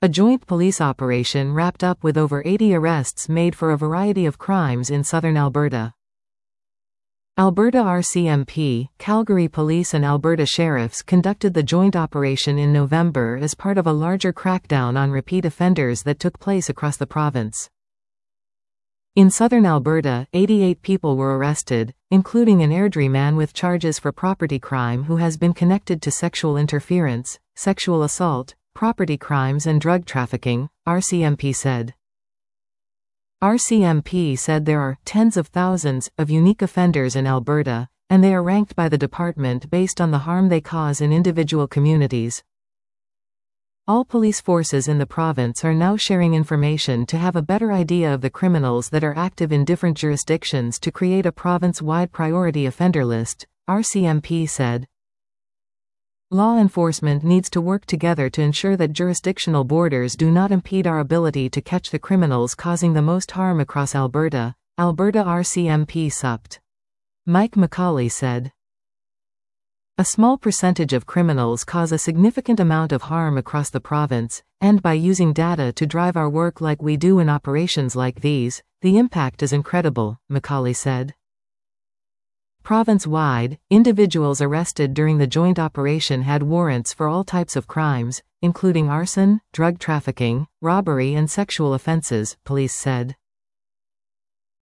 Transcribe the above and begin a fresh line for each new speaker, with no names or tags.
A joint police operation wrapped up with over 80 arrests made for a variety of crimes in southern Alberta. Alberta RCMP, Calgary Police and Alberta Sheriffs conducted the joint operation in November as part of a larger crackdown on repeat offenders that took place across the province. In southern Alberta, 88 people were arrested, including an Airdrie man with charges for property crime who has been connected to sexual interference, sexual assault, property crimes and drug trafficking, RCMP said. RCMP said there are tens of thousands of unique offenders in Alberta, and they are ranked by the department based on the harm they cause in individual communities. All police forces in the province are now sharing information to have a better idea of the criminals that are active in different jurisdictions to create a province-wide priority offender list, RCMP said. Law enforcement needs to work together to ensure that jurisdictional borders do not impede our ability to catch the criminals causing the most harm across Alberta, Alberta RCMP SUPT. Mike McCauley said. A small percentage of criminals cause a significant amount of harm across the province, and by using data to drive our work like we do in operations like these, the impact is incredible, McCauley said. Province-wide, individuals arrested during the joint operation had warrants for all types of crimes, including arson, drug trafficking, robbery and sexual offenses, police said.